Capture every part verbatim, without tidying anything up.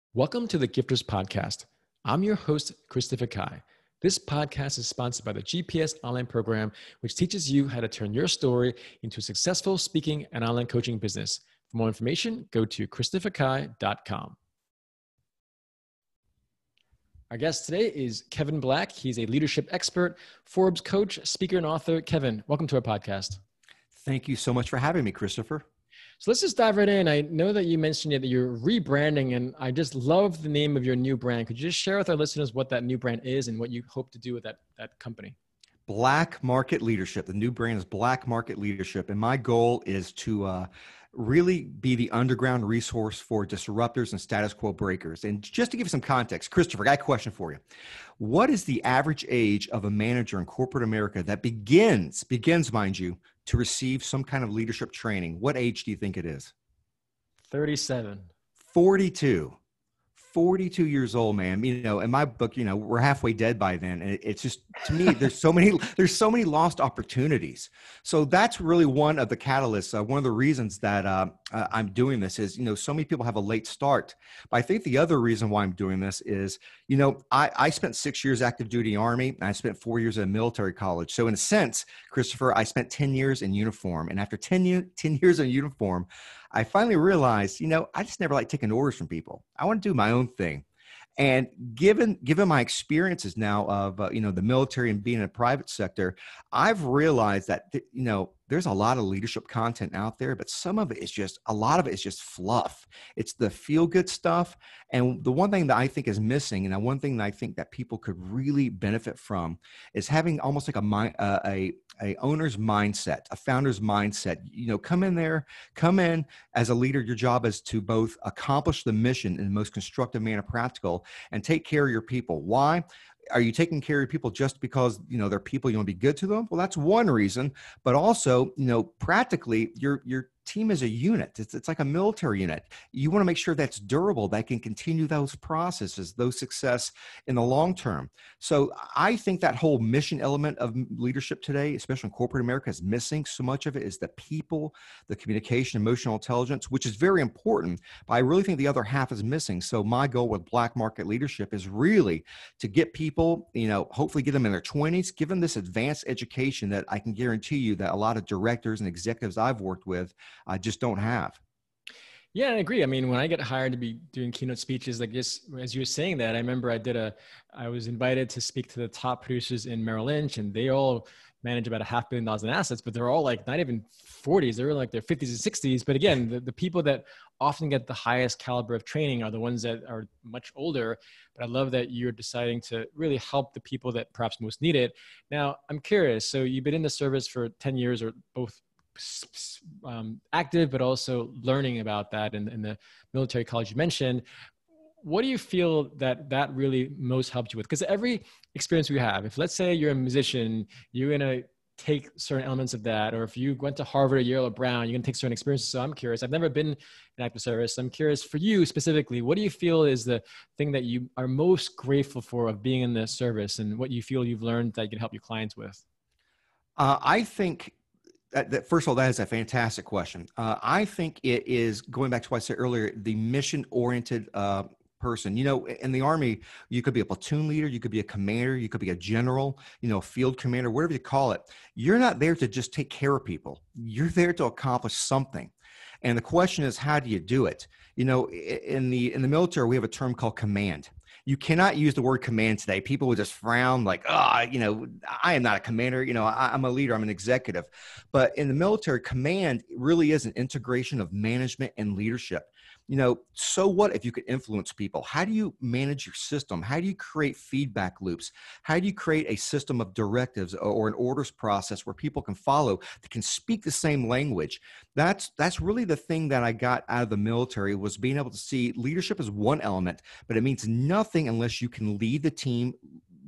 Welcome to the Gifters Podcast. I'm your host, Christopher Kai. This podcast is sponsored by the G P S Online Program, which teaches you how to turn your story into a successful speaking and online coaching business. For more information, go to christopher kai dot com. Our guest today is Kevin Black. He's a leadership expert, Forbes coach, speaker, and author. Kevin, welcome to our podcast. Thank you so much for having me, Christopher. So let's just dive right in. I know that you mentioned that you're rebranding, and I just love the name of your new brand. Could you just share with our listeners what that new brand is and what you hope to do with that, that company? Black Market Leadership. The new brand is Black Market Leadership. And my goal is to uh, really be the underground resource for disruptors and status quo breakers. And just to give you some context, Christopher, I got a question for you. What is the average age of a manager in corporate America that begins, begins, mind you, to receive some kind of leadership training? What age do you think it is? thirty-seven. forty-two. forty-two years old, man. You know, in my book, you know, we're halfway dead by then. And it's just, to me, there's so many, there's so many lost opportunities. So that's really one of the catalysts. Uh, one of the reasons that uh, uh, I'm doing this is, you know, so many people have a late start. But I think the other reason why I'm doing this is, you know, I, I spent six years active duty Army, and I spent four years at a military college. So in a sense, Christopher, I spent ten years in uniform. And after ten, year, ten years in uniform, I finally realized, you know, I just never like taking orders from people. I want to do my own thing. And given given my experiences now of, uh, you know, the military and being in the private sector, I've realized that, th- you know, there's a lot of leadership content out there, but some of it is just, a lot of it is just fluff. It's the feel good stuff. And the one thing that I think is missing, and the one thing that I think that people could really benefit from, is having almost like a mind, uh, a, a owner's mindset, a founder's mindset. You know, come in there, come in as a leader. Your job is to both accomplish the mission in the most constructive manner practical and take care of your people. Why? Are you taking care of people just because, you know, they're people, you want to be good to them? Well, that's one reason, but also, you know, practically your, your team is a unit. It's, it's like a military unit. You want to make sure that's durable, that can continue those processes, those success in the long term. So I think that whole mission element of leadership today, especially in corporate America, is missing. So much of it is the people, the communication, emotional intelligence, which is very important, but I really think the other half is missing. So my goal with Black Market Leadership is really to get people, you know, hopefully get them in their twenties, give them this advanced education that I can guarantee you that a lot of directors and executives I've worked with I just don't have. Yeah, I agree. I mean, when I get hired to be doing keynote speeches, like just as you were saying that, I remember I did a, I was invited to speak to the top producers in Merrill Lynch, and they all manage about a half billion dollars in assets, but they're all like not even forties. They're like their fifties and sixties. But again, the, the people that often get the highest caliber of training are the ones that are much older. But I love that you're deciding to really help the people that perhaps most need it. Now, I'm curious. So you've been in the service for ten years or both um, active, but also learning about that in, in the military college you mentioned. What do you feel that that really most helped you with? Because every experience we have, if let's say you're a musician, you're going to take certain elements of that. Or if you went to Harvard or Yale or Brown, you're going to take certain experiences. So I'm curious. I've never been in active service. I'm curious for you specifically, what do you feel is the thing that you are most grateful for of being in the service, and what you feel you've learned that you can help your clients with? Uh, I think That, that, first of all, that is a fantastic question. Uh, I think it is, going back to what I said earlier, the mission-oriented uh, person. You know, in the Army, you could be a platoon leader, you could be a commander, you could be a general, you know, field commander, whatever you call it. You're not there to just take care of people. You're there to accomplish something. And the question is, how do you do it? You know, in the in the military, we have a term called command. You cannot use the word command today. People would just frown like, oh, you know, I am not a commander. You know, I, I'm a leader. I'm an executive. But in the military, command really is an integration of management and leadership. You know, so what if you could influence people? How do you manage your system? How do you create feedback loops? How do you create a system of directives or an orders process where people can follow, that can speak the same language? That's that's really the thing that I got out of the military, was being able to see leadership as one element, but it means nothing unless you can lead the team,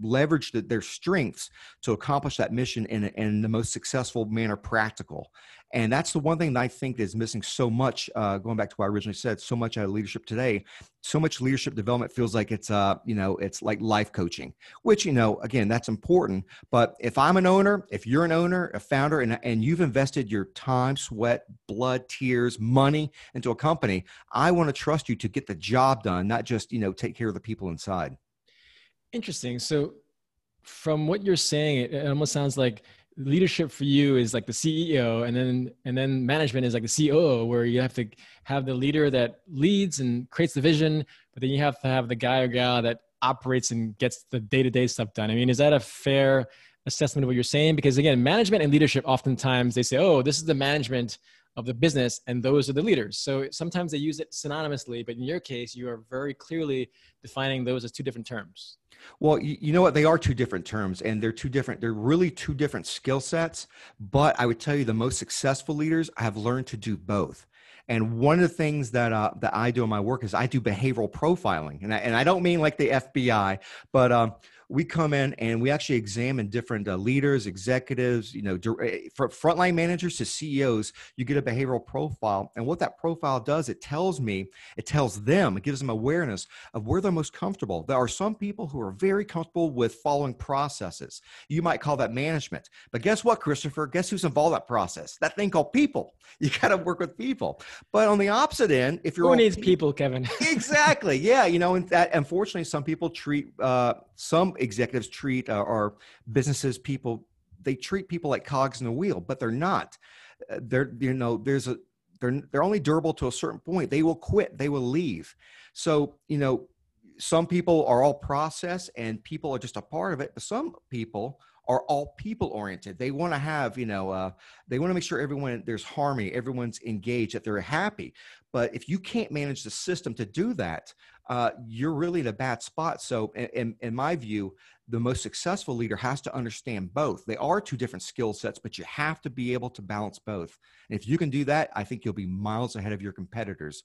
leverage the, their strengths to accomplish that mission in, in the most successful manner practical. And that's the one thing that I think is missing so much, uh, going back to what I originally said, so much out of leadership today. So much leadership development feels like it's, uh, you know, it's like life coaching, which, you know, again, that's important. But if I'm an owner, if you're an owner, a founder, and, and you've invested your time, sweat, blood, tears, money into a company, I want to trust you to get the job done, not just, you know, take care of the people inside. Interesting. So from what you're saying, it almost sounds like leadership for you is like the C E O, and then and then management is like the C O O, where you have to have the leader that leads and creates the vision, but then you have to have the guy or gal that operates and gets the day-to-day stuff done. I mean, is that a fair assessment of what you're saying? Because again, management and leadership, oftentimes they say, oh, this is the management of the business and those are the leaders. So sometimes they use it synonymously, but in your case, you are very clearly defining those as two different terms. Well, you, you know what? They are two different terms, and they're two different, they're really two different skill sets. But I would tell you the most successful leaders have learned to do both. And one of the things that uh, that I do in my work is I do behavioral profiling. And I, and I don't mean like the F B I, but um, we come in and we actually examine different uh, leaders, executives, you know, from frontline managers to C E Os. You get a behavioral profile. And what that profile does, it tells me, it tells them, it gives them awareness of where they're most comfortable. There are some people who are very comfortable with following processes. You might call that management. But guess what, Christopher? Guess who's involved in that process? That thing called people. You got to work with people. But on the opposite end, if you're Who needs people, Kevin? Exactly. Yeah. You know, and that, unfortunately, some people treat, uh, some executives treat uh, or businesses, people, they treat people like cogs in a wheel, but they're not. Uh, they're, you know, there's a, they're, they're only durable to a certain point. They will quit. They will leave. So, you know, some people are all process and people are just a part of it. But some people are all people oriented. They want to have, you know, uh, they want to make sure everyone, there's harmony, everyone's engaged, that they're happy. But if you can't manage the system to do that, uh, you're really in a bad spot. So in, in my view, the most successful leader has to understand both. They are two different skill sets, but you have to be able to balance both. And if you can do that, I think you'll be miles ahead of your competitors.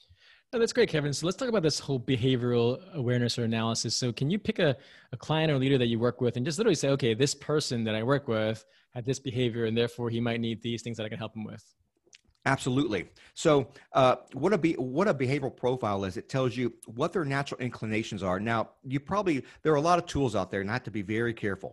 Oh, that's great, Kevin. So let's talk about this whole behavioral awareness or analysis. So can you pick a, a client or leader that you work with and just literally say, okay, this person that I work with had this behavior and therefore he might need these things that I can help him with? Absolutely. So uh, what a be, what a behavioral profile is, it tells you what their natural inclinations are. Now, you probably, there are a lot of tools out there, and I have to be very careful.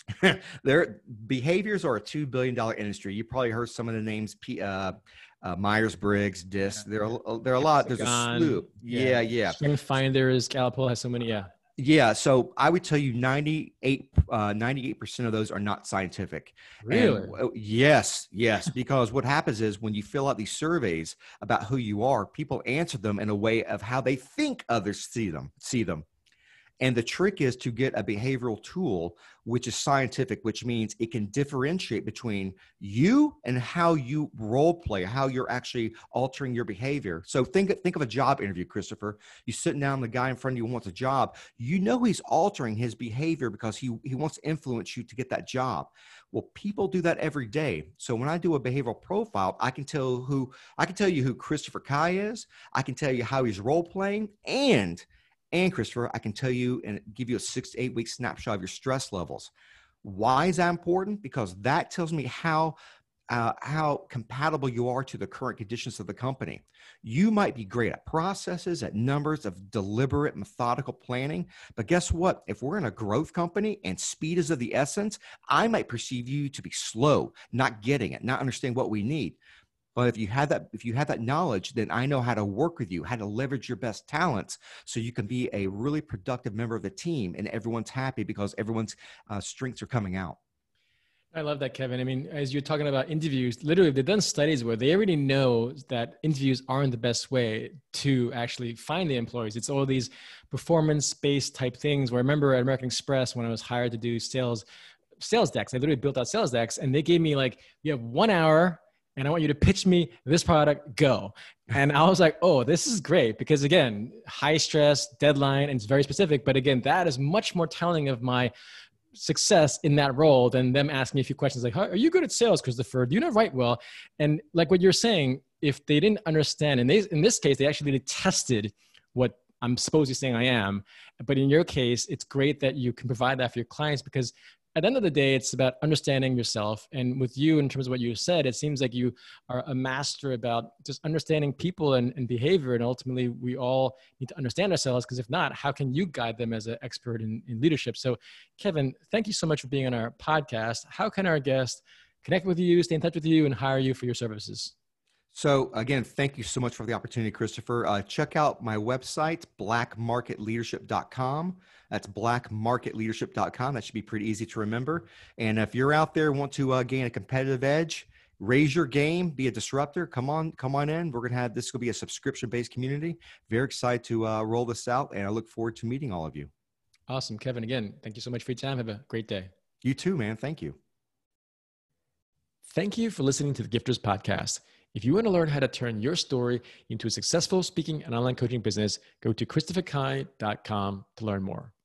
Their behaviors are a two billion dollars industry. You probably heard some of the names, P, uh, uh, Myers-Briggs, D I S. Yeah. There are, there are a lot. There's a slew. Yeah, yeah. yeah. Strength Finders, Gallup has so many, yeah. Yeah. So I would tell you ninety-eight, uh, ninety-eight percent of those are not scientific. Really? And, yes. Yes. Because what happens is when you fill out these surveys about who you are, people answer them in a way of how they think others see them, see them. And the trick is to get a behavioral tool, which is scientific, which means it can differentiate between you and how you role play, how you're actually altering your behavior. So think, think of a job interview, Christopher. You're sitting down, the guy in front of you wants a job. You know he's altering his behavior because he, he wants to influence you to get that job. Well, people do that every day. So when I do a behavioral profile, I can tell who I can tell you who Christopher Kai is. I can tell you how he's role playing, and And Christopher, I can tell you and give you a six to eight week snapshot of your stress levels. Why is that important? Because that tells me how, uh, how compatible you are to the current conditions of the company. You might be great at processes, at numbers, of deliberate, methodical planning. But guess what? If we're in a growth company and speed is of the essence, I might perceive you to be slow, not getting it, not understanding what we need. But if you have that, if you have that knowledge, then I know how to work with you, how to leverage your best talents so you can be a really productive member of the team and everyone's happy because everyone's uh, strengths are coming out. I love that, Kevin. I mean, as you're talking about interviews, literally they've done studies where they already know that interviews aren't the best way to actually find the employees. It's all these performance-based type things where I remember at American Express when I was hired to do sales, sales decks, I literally built out sales decks and they gave me like, you have one hour and I want you to pitch me this product, go. And I was like, oh, this is great. Because again, high stress, deadline, and it's very specific. But again, that is much more telling of my success in that role than them asking me a few questions like, are you good at sales, Christopher? Do you know write well? And like what you're saying, if they didn't understand, and they, in this case, they actually tested what I'm supposedly saying I am. But in your case, it's great that you can provide that for your clients, because at the end of the day, it's about understanding yourself. And with you, in terms of what you said, it seems like you are a master about just understanding people and, and behavior. And ultimately, we all need to understand ourselves, because if not, how can you guide them as an expert in, in leadership? So, Kevin, thank you so much for being on our podcast. How can our guests connect with you, stay in touch with you, and hire you for your services? So again, thank you so much for the opportunity, Christopher. Uh, check out my website, black market leadership dot com. That's black market leadership dot com. That should be pretty easy to remember. And if you're out there and want to uh, gain a competitive edge, raise your game, be a disruptor, come on, come on in. We're going to have, this will be a subscription-based community. Very excited to uh, roll this out, and I look forward to meeting all of you. Awesome. Kevin, again, thank you so much for your time. Have a great day. You too, man. Thank you. Thank you for listening to the Gifters Podcast. If you want to learn how to turn your story into a successful speaking and online coaching business, go to christopher kai dot com to learn more.